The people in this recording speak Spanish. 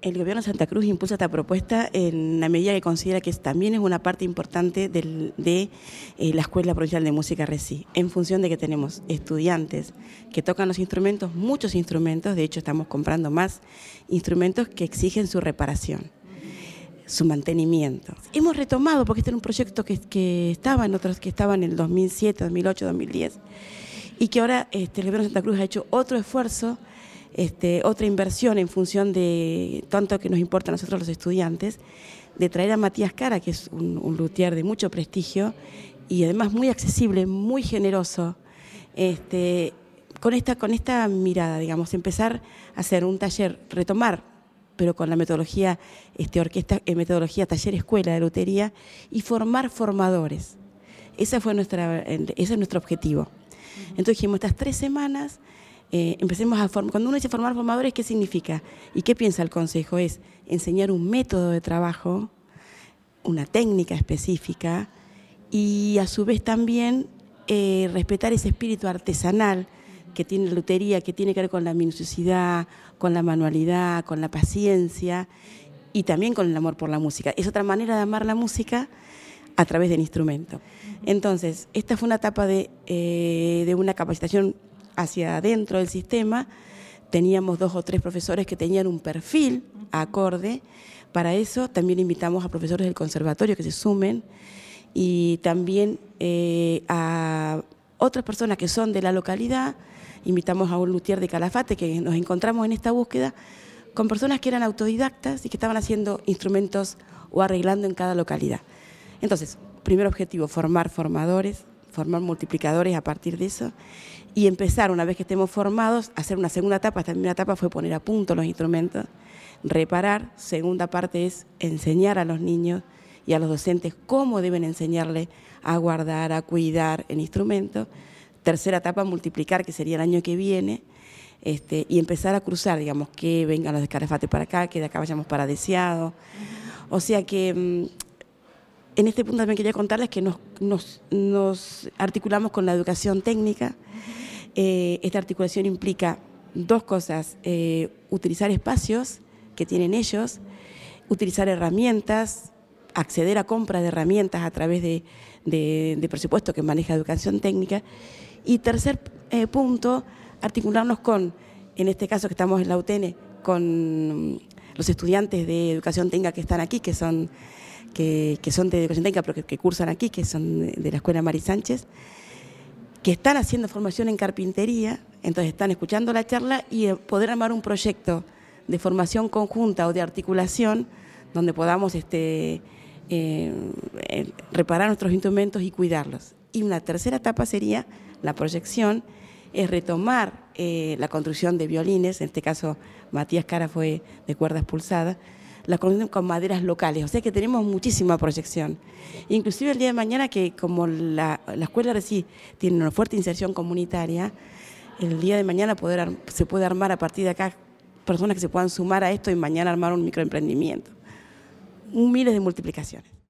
El Gobierno de Santa Cruz impulsa esta propuesta en la medida que considera que también es una parte importante de la Escuela Provincial de Música RECI, en función de que tenemos estudiantes que tocan los instrumentos, muchos instrumentos, de hecho estamos comprando más instrumentos que exigen su reparación, su mantenimiento. Hemos retomado, porque este era un proyecto que estaba en el 2007, 2008, 2010, y que ahora el Gobierno de Santa Cruz ha hecho otro esfuerzo, otra inversión en función de tanto que nos importa a nosotros los estudiantes, de traer a Matías Cara, que es un luthier de mucho prestigio y además muy accesible, muy generoso, con esta mirada, digamos, empezar a hacer un taller, retomar, pero con la metodología metodología taller-escuela de lutería y formar formadores. Ese es nuestro objetivo. Entonces dijimos, estas 3 semanas empecemos a formar. Cuando uno dice formar formadores, ¿qué significa? ¿Y qué piensa el Consejo? Es enseñar un método de trabajo, una técnica específica y a su vez también respetar ese espíritu artesanal que tiene la lutería, que tiene que ver con la minuciosidad, con la manualidad, con la paciencia y también con el amor por la música. Es otra manera de amar la música a través del instrumento. Entonces, esta fue una etapa de una capacitación hacia adentro del sistema. Teníamos 2 o 3 profesores que tenían un perfil acorde. Para eso también invitamos a profesores del conservatorio que se sumen y también a otras personas que son de la localidad. Invitamos a un luthier de Calafate, que nos encontramos en esta búsqueda con personas que eran autodidactas y que estaban haciendo instrumentos o arreglando en cada localidad. Entonces, primer objetivo, formar formadores, formar multiplicadores a partir de eso y empezar, una vez que estemos formados, a hacer una segunda etapa. Esta primera etapa fue poner a punto los instrumentos, reparar. Segunda parte es enseñar a los niños y a los docentes cómo deben enseñarle a guardar, a cuidar el instrumento. Tercera etapa, multiplicar, que sería el año que viene, y empezar a cruzar, digamos, que vengan los de Calafate para acá, que de acá vayamos para Deseado. O sea que en este punto también quería contarles que nos articulamos con la educación técnica. Esta articulación implica 2 cosas: utilizar espacios que tienen ellos, utilizar herramientas, acceder a compra de herramientas a través de presupuesto que maneja educación técnica. Y tercer punto, articularnos con, en este caso que estamos en la UTN, con los estudiantes de educación técnica que están aquí, que son de educación técnica, pero que cursan aquí, que son de la Escuela Mari Sánchez, que están haciendo formación en carpintería. Entonces están escuchando la charla y poder armar un proyecto de formación conjunta o de articulación donde podamos reparar nuestros instrumentos y cuidarlos. Y una tercera etapa sería la proyección, es retomar la construcción de violines. En este caso Matías Cara fue de cuerdas pulsadas, la construcción con maderas locales. O sea que tenemos muchísima proyección. Inclusive el día de mañana, que como la escuela RECI tiene una fuerte inserción comunitaria, el día de mañana se puede armar a partir de acá personas que se puedan sumar a esto y mañana armar un microemprendimiento. Miles de multiplicaciones.